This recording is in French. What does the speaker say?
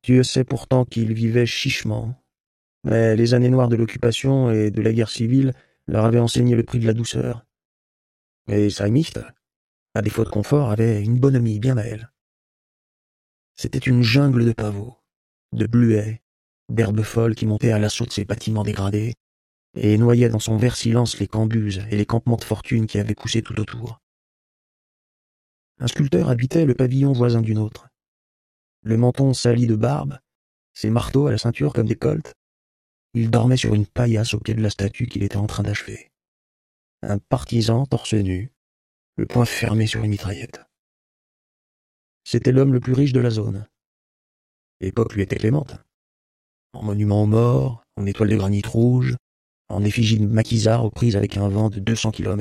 Dieu sait pourtant qu'il vivait chichement. Mais les années noires de l'occupation et de la guerre civile leur avaient enseigné le prix de la douceur. Et Saimiste, à défaut de confort, avait une bonhomie bien à elle. C'était une jungle de pavots, de bluets, d'herbes folles qui montaient à l'assaut de ces bâtiments dégradés et noyaient dans son vert silence les cambuses et les campements de fortune qui avaient poussé tout autour. Un sculpteur habitait le pavillon voisin d'une autre. Le menton sali de barbe, ses marteaux à la ceinture comme des colts, il dormait sur une paillasse au pied de la statue qu'il était en train d'achever. Un partisan torse nu, le poing fermé sur une mitraillette. C'était l'homme le plus riche de la zone. L'époque lui était clémente. En monument aux morts, en étoile de granit rouge, en effigie de maquisard aux prises avec un vent de 200 km.